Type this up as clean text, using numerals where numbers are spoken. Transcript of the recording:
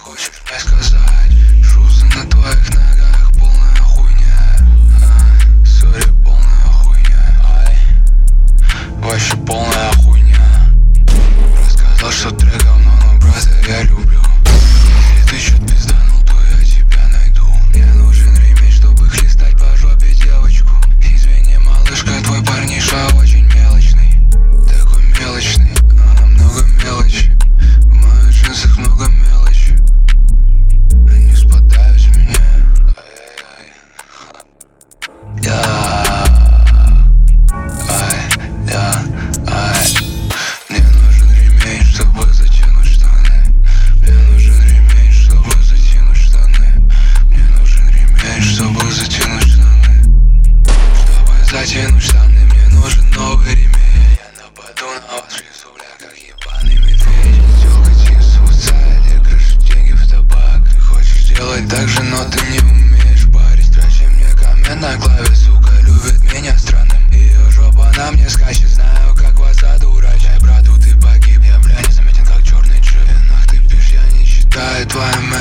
хочешь мне сказать? Шузы на твоих ногах, полная хуйня. Сори, полная хуйня. Ай, вообще полная хуйня. Рассказал, что трек говно, но брата я люблю. Если ты чё-то пизданул, то я тебя найду. Мне нужен ремень, чтобы хлестать по жопе девочку. Извини, малышка, твой парниша очень мелочный. Такой мелочный, много мелочи. В моих джинсах много мелочи. Они спадают с меня. Ай-яй-яй. Мне нужен ремень, чтобы затянуть штаны. Мне нужен ремень, чтобы затянуть штаны. Мне нужен ремень, чтобы затянуть штаны. Чтобы затянуть штаны, мне нужен новый ремень. Я нападу на вас в лесу, бля, как ебаный медведь. Тёлка тисутся, я крашу деньги в табак. Ты хочешь делать так же, но ты не умеешь парить. Трачи мне камень на клаве, сука, любит меня странным. Её жопа на мне скачет, знаю, как вас задурачить. Брату, ты погиб, я, бля, не заметен, как черный джип. И нах ты пишь, я не читаю твои